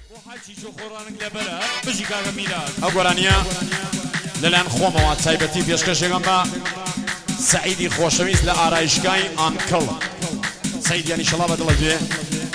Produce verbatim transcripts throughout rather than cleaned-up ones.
ئەو گۆرانیە لەلایەن خۆمەوە تایبەتی پێشکەشێکم بە سەعیدی خۆشەویست لە ئارایشگای ئانکڵ. سەعید یانی شەڵا بە دڵە گوێ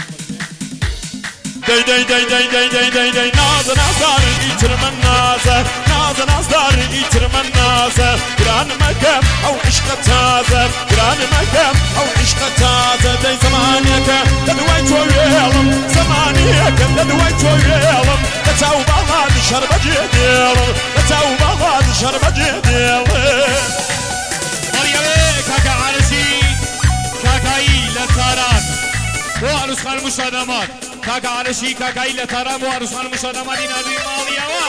دەی دەی دەی دەی دەی دەی دەی دەی نازە نازدارن ئیتر من نازە نازە نازدارن ئیتر من نازە گرانمەکەم ئەو عیشقە تازە گرانمەکەم ئەو عیشقە تازە دەی زەمانێکە لە دوای تۆ وێڵم زەمانێکە لە دوای تۆ وێڵم لە چاو باڵادی شەر بەجێ دێڵم لە چاو باڵادی شەر بەجێ دێڵم مەریەمێ کاکە عارەشی کاکایی لە تاران بۆ عروسخان مشادەمات کاکە عارەشی کاکایی لە تاران بۆ عروسخان مشادەماتی نادوی ماڵیەوە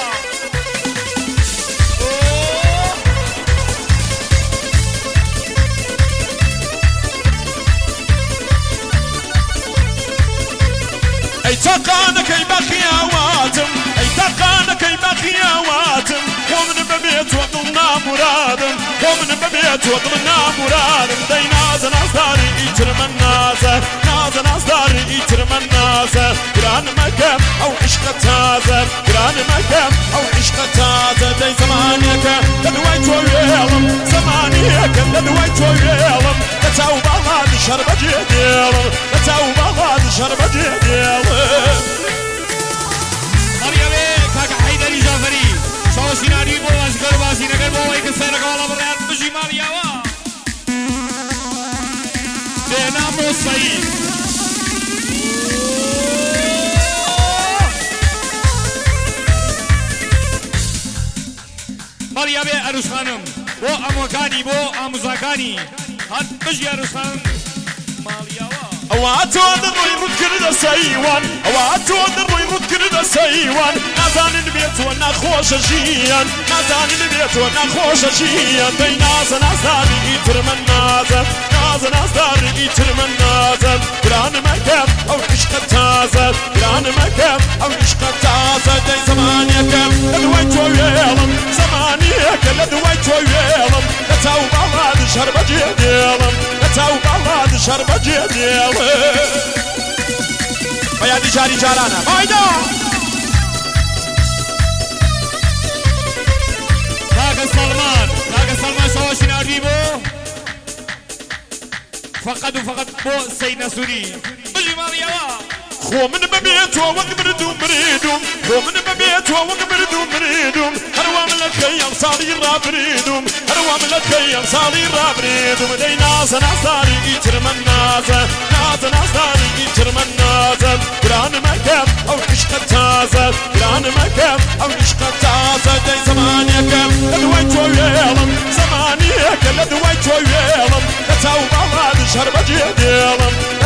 ئەی تاقانەکەی بەخیاواتم ئەی تاقانەکەی بەخیاواتم خۆ من بەبێت تۆ دڵ نامورادم خۆ من بەبێت تۆ دڵ نامورادم دەی نازە نازداری ئیتر من نازە نازە نازداری ئیتر من نازە گرانمەکەم ئەو عیشقە تازە گرانمەکەم ئەو عیشقە تازە دەی زەمانێکە لە دوای تۆ وێڵم زەمانێکە لە دوای تۆ وێڵم لە چاو باڵادی شەر بەجێ دێڵم لە چاو باڵادی شەر بەجێ دێڵم مەریەمێ کاکە حەیدەری جافەری شاوەشیناری بۆ وەزگەر بازینەکەر بۆ ئەوەی کە سەرەکەڵە بڕیان بژی ماڵیاوە بێنام بۆ سەعید مەریەمێ عروسخانم بۆ ئەمۆکانی بۆ ئاموزاکانی هات بژی عروسخانم ماڵیاوە ئەوە تۆ دڕۆی ڕوت کردە سەیوان ئەوە تۆ دڕۆی ڕوت کردە سەیوان نازانن بێت تۆ ناخۆشە ژیان نازانن بێت تۆ ناخۆشە ژیان دەی نازە نازداری ئیتر من نازە نازە نازداری ئیتر من نازە گرانمەکەم ئەو عیشقە تازە گرانمەکەم ئەو عیشقە تازە دەی زەمانێکەم لە دوای تۆ وێڵم زەمانێکە لە دوای تۆ وێڵم لە چاو باڵادی شەر بەجێ دێڵم لە چاو باڵادی شەر بەجێ دێڵم بەیادی جاری جارانە مایدا کاکە سەڵمان کاکە سەڵمان شاوەشیناری بۆ فقط و فقط بۆ سەید نەسووری بژی ماڵیەوە خۆ من بەبێت تۆ وەک بردوم بریدوم خۆ من بەبێت تۆ وەک بردوم بریدوم هەروە ملەتکەی ئەم ساڵی ڕابریدوم هەروە ملەتکەی ئەم ساڵی ڕابریدوم دەی نازە نازداری ئیتر من نازە نازە نازداری ئیتر من نازە گرانمەکەم ئەو عیشقە تازە گرانمەکەم ئەو عیشقە تازە دەی زەمانێکەم لە دوای تۆ وێڵم زەمانێکە لە دوای تۆ وێڵم لە چاو باڵادی شەر بەجێ دێڵم